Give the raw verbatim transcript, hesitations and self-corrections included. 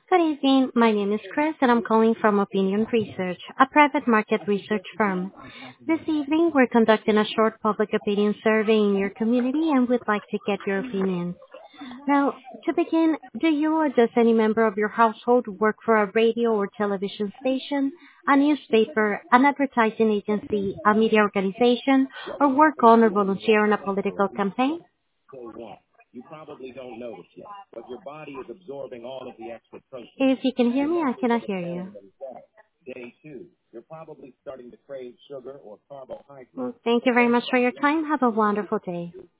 Good evening. My name is Chris, and I'm calling from Opinion Research, a private market research firm. This evening, we're conducting a short public opinion survey in your community, and we'd like to get your opinion. Now, to begin, do you or does any member of your household work for a radio or television station, a newspaper, an advertising agency, a media organization, or work on or volunteer on a political campaign? If you can hear me, I cannot hear you. Well, thank you very much for your time. Have a wonderful day.